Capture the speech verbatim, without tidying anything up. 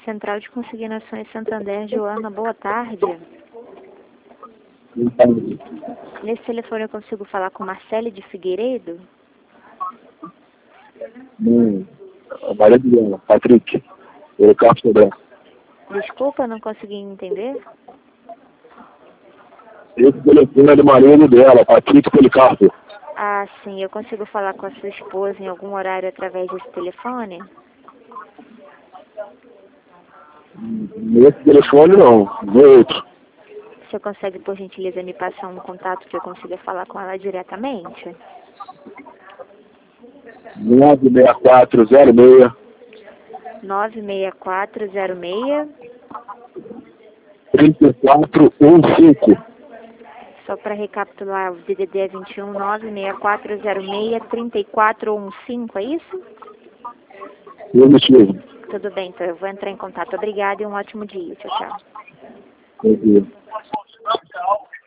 Central de Consignações Santander, Joana, boa tarde. Nesse telefone eu consigo falar com Marcele de Figueiredo? Não, Maria Adriana, Patrick, eu Carlos Sobral. Desculpa, não consegui entender. Esse telefone é do marido dela, Patrick Policarpo. Ah, sim, eu consigo falar com a sua esposa em algum horário através desse telefone? Nesse telefone não, no outro. Você consegue, por gentileza, me passar um contato que eu consiga falar com ela diretamente? nove seis quatro zero seis nove seis quatro zero seis três quatro um cinco. Só para recapitular, o D D D é vinte e um nove seis quatro zero seis três quatro um cinco, é isso? Eu me chamo. Tudo bem, então eu vou entrar em contato. Obrigada e um ótimo dia. Tchau, tchau. Meu Deus.